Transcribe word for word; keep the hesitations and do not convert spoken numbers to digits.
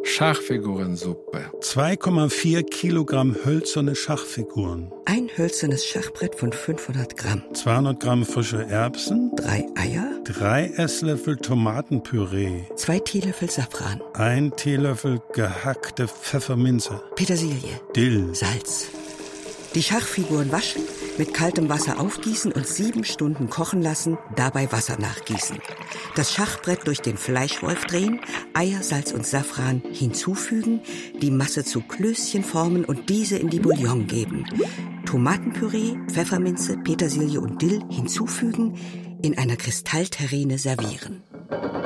Schachfigurensuppe. zwei Komma vier Kilogramm hölzerne Schachfiguren. Ein hölzernes Schachbrett von fünfhundert Gramm. zweihundert Gramm frische Erbsen. Drei Eier. Drei Esslöffel Tomatenpüree. Zwei Teelöffel Safran. Ein Teelöffel gehackte Pfefferminze. Petersilie. Dill. Salz. Die Schachfiguren waschen, mit kaltem Wasser aufgießen und sieben Stunden kochen lassen, dabei Wasser nachgießen. Das Schachbrett durch den Fleischwolf drehen, Eier, Salz und Safran hinzufügen, die Masse zu Klößchen formen und diese in die Bouillon geben. Tomatenpüree, Pfefferminze, Petersilie und Dill hinzufügen, in einer Kristallterrine servieren.